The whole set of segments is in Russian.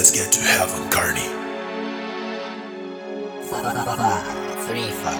Let's get to heaven, Carney. 3, 5.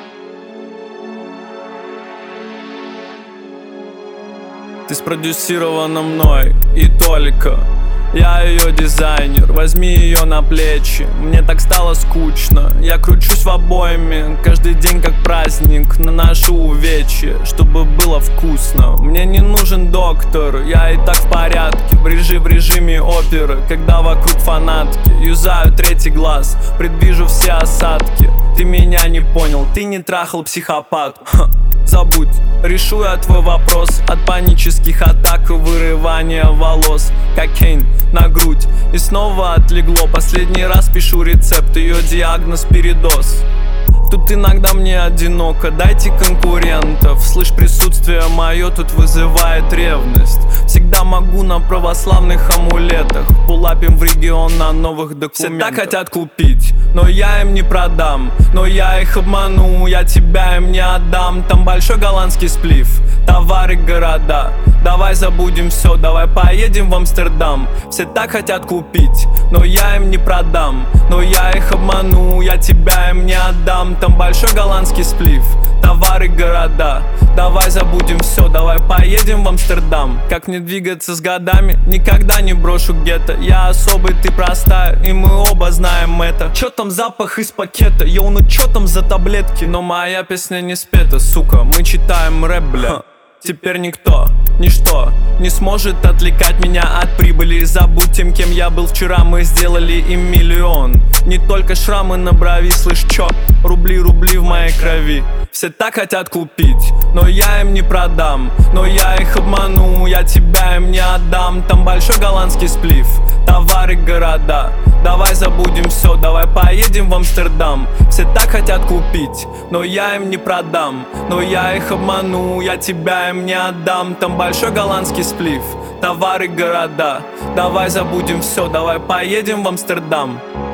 Ты спродюсирована мной и только я ее дизайнер, возьми ее на плечи. Мне так стало скучно, я кручусь в обойме. Каждый день как праздник, наношу увечья, чтобы было вкусно. Мне не нужен доктор, я и так в порядке. В режиме оперы, когда вокруг фанатки. Юзаю третий глаз, предвижу все осадки. Ты меня не понял, ты не трахал психопат. Забудь, решу я твой вопрос. От панических атак и вырывания волос. Кокейн на грудь и снова отлегло. Последний раз пишу рецепт, ее диагноз передоз. Тут иногда мне одиноко, дайте конкурентов. Слышь, присутствие мое тут вызывает ревность. Всегда могу на православных амулетах. Пулапим в регион на новых документах. Все так хотят купить, но я им не продам. Но я их обману, я тебя им не отдам. Там большой голландский сплив, товары, города. Давай забудем все, давай поедем в Амстердам. Все так хотят купить, но я им не продам. Но я их обману, я тебя им не отдам. Там большой голландский сплив, товары, города. Давай забудем все, давай поедем в Амстердам. Как мне двигаться с годами, никогда не брошу гетто. Я особый, ты простая, и мы оба знаем это. Чё там запах из пакета, йоу, ну чё там за таблетки? Но моя песня не спета, сука, мы читаем рэп, бля. Теперь никто, ничто не сможет отвлекать меня от прибыли. Забудь тем, кем я был вчера, мы сделали им миллион. Не только шрамы на брови, слышь, чё? Рубли в моей крови. Все так хотят купить, но я им не продам. Но я их обману, я тебя им не отдам. Там большой голландский сплив, товары, города. Давай забудем все, давай поедем в Амстердам. Все так хотят купить, но я им не продам. Но я их обману, я тебя им не отдам. Там большой голландский сплив, товары, города. Давай забудем все, давай поедем в Амстердам.